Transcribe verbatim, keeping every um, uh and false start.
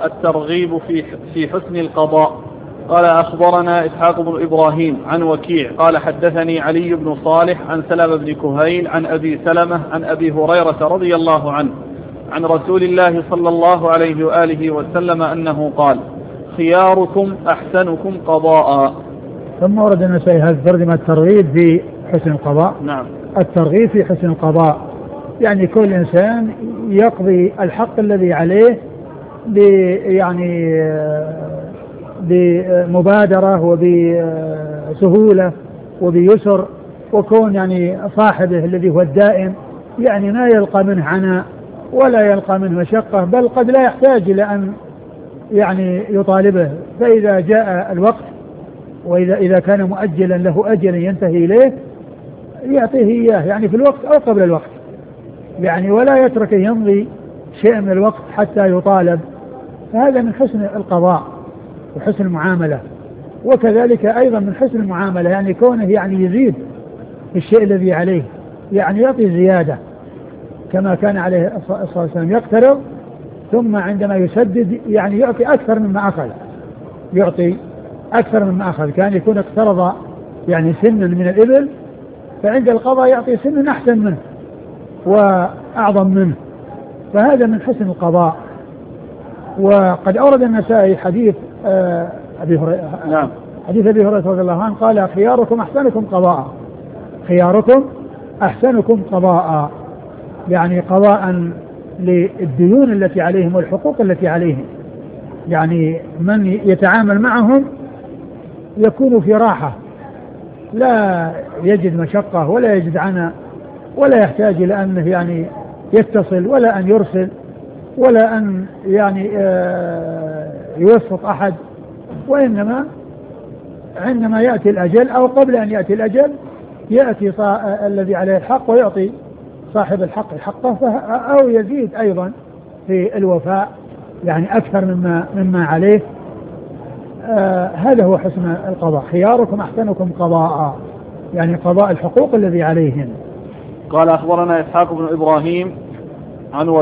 الترغيب في في حسن القضاء. قال أخبرنا إسحاق بن إبراهيم عن وكيع قال حدثني علي بن صالح عن سلمة بن كهيل عن أبي سلمة عن أبي هريرة رضي الله عنه عن رسول الله صلى الله عليه وآله وسلم أنه قال: خياركم أحسنكم قضاء. ثم ورد النسائي هذا ترجمة الترغيب في حسن القضاء. نعم. الترغيب في حسن القضاء يعني كل إنسان يقضي الحق الذي عليه ب يعني بمبادرة وبسهولة وبيسر، وكون يعني صاحبه الذي هو الدائم يعني ما يلقى منه عناء ولا يلقى منه مشقة، بل قد لا يحتاج إلى أن يعني يطالبه، فإذا جاء الوقت وإذا إذا كان مؤجلا له أجل ينتهي إليه يعطيه إياه يعني في الوقت أو قبل الوقت يعني، ولا يترك يمضي شيء من الوقت حتى يطالب. فهذا من حسن القضاء وحسن المعاملة. وكذلك أيضا من حسن المعاملة يعني كونه يعني يزيد في الشيء الذي عليه، يعني يعطي زيادة كما كان عليه الصلاة والسلام، يقترض ثم عندما يسدد يعني يعطي أكثر مما أخذ، يعطي أكثر مما أخذ. كان يكون اقترض يعني سنا من الإبل، فعند القضاء يعطي سنا أحسن منه وأعظم منه، فهذا من حسن القضاء. وقد أورد النسائي حديث آه أبي هريرة. نعم. حديث أبي هريرة رضي الله عنه قال: خياركم أحسنكم قضاء. خياركم أحسنكم قضاء يعني قضاء للديون التي عليهم والحقوق التي عليهم، يعني من يتعامل معهم يكون في راحة، لا يجد مشقة ولا يجد عناء ولا يحتاج إلى أنه يعني يتصل ولا أن يرسل ولا أن يعني يوسط أحد، وإنما عندما يأتي الأجل أو قبل أن يأتي الأجل يأتي الذي عليه الحق ويعطي صاحب الحق حقه، أو يزيد أيضا في الوفاء يعني أكثر مما مما عليه. آه هذا هو حسن القضاء. خياركم أحسنكم قضاء يعني قضاء الحقوق الذي عليهم. قال أخبرنا إسحاق بن إبراهيم عن